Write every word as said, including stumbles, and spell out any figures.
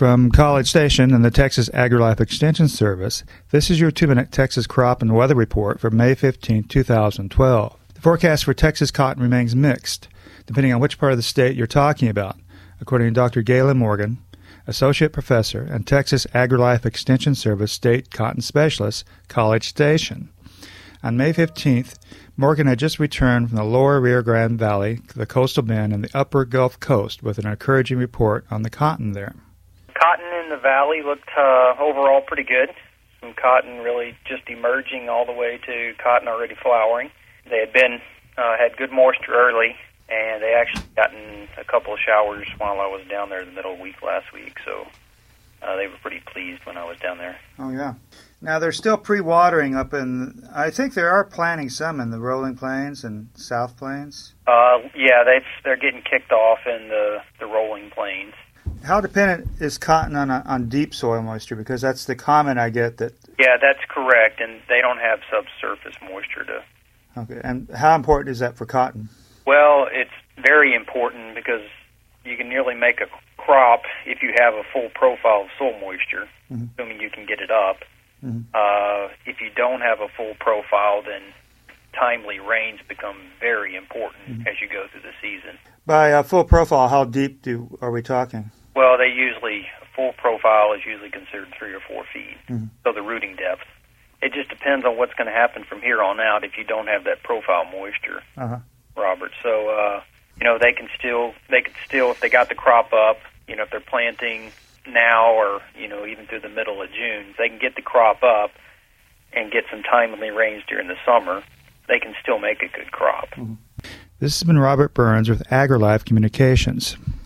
From College Station and the Texas AgriLife Extension Service, this is your two-minute Texas crop and weather report for May fifteenth, two thousand twelve. The forecast for Texas cotton remains mixed, depending on which part of the state you're talking about, according to Doctor Galen Morgan, Associate Professor and Texas AgriLife Extension Service State Cotton Specialist, College Station. On May fifteenth, Morgan had just returned from the lower Rio Grande Valley, the coastal bend, and the upper Gulf Coast with an encouraging report on the cotton there. Cotton in the valley looked uh, overall pretty good. Some cotton really just emerging all the way to cotton already flowering. They had been uh, had good moisture early, and they actually gotten a couple of showers while I was down there in the middle of the week last week, so uh, they were pretty pleased when I was down there. Oh, yeah. Now, they're still pre-watering up in, I think they are planting some in the Rolling Plains and South Plains. Uh, yeah, they've, they're getting kicked off in the, the Rolling Plains. How dependent is cotton on on deep soil moisture? Because that's the comment I get that... Yeah, that's correct, and they don't have subsurface moisture to... Okay, and how important is that for cotton? Well, it's very important because you can nearly make a crop if you have a full profile of soil moisture, mm-hmm. assuming you can get it up. Mm-hmm. Uh, if you don't have a full profile, then timely rains become very important mm-hmm. as you go through the season. By a full profile, how deep do are we talking? Well, they usually, a full profile is usually considered three or four feet, mm-hmm. so the rooting depth. It just depends on what's going to happen from here on out if you don't have that profile moisture, uh-huh. Robert. So, uh, you know, they can still, they could still, if they got the crop up, you know, if they're planting now or, you know, even through the middle of June, they can get the crop up and get some timely rains during the summer, they can still make a good crop. Mm-hmm. This has been Robert Burns with AgriLife Communications.